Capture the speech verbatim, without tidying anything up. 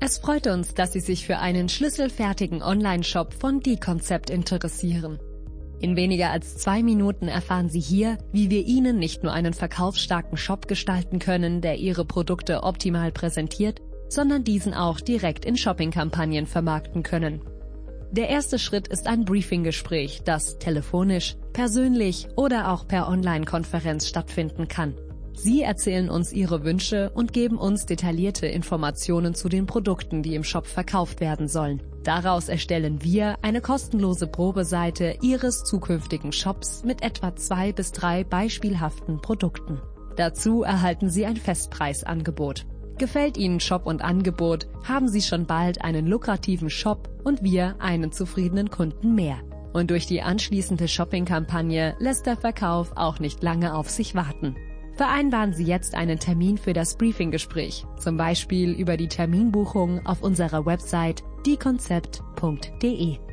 Es freut uns, dass Sie sich für einen schlüsselfertigen Online-Shop von D-Concept interessieren. In weniger als zwei Minuten erfahren Sie hier, wie wir Ihnen nicht nur einen verkaufsstarken Shop gestalten können, der Ihre Produkte optimal präsentiert, sondern diesen auch direkt in Shopping-Kampagnen vermarkten können. Der erste Schritt ist ein Briefing-Gespräch, das telefonisch, persönlich oder auch per Online-Konferenz stattfinden kann. Sie erzählen uns Ihre Wünsche und geben uns detaillierte Informationen zu den Produkten, die im Shop verkauft werden sollen. Daraus erstellen wir eine kostenlose Probeseite Ihres zukünftigen Shops mit etwa zwei bis drei beispielhaften Produkten. Dazu erhalten Sie ein Festpreisangebot. Gefällt Ihnen Shop und Angebot, haben Sie schon bald einen lukrativen Shop und wir einen zufriedenen Kunden mehr. Und durch die anschließende Shopping-Kampagne lässt der Verkauf auch nicht lange auf sich warten. Vereinbaren Sie jetzt einen Termin für das Briefing-Gespräch, zum Beispiel über die Terminbuchung auf unserer Website d concept punkt de.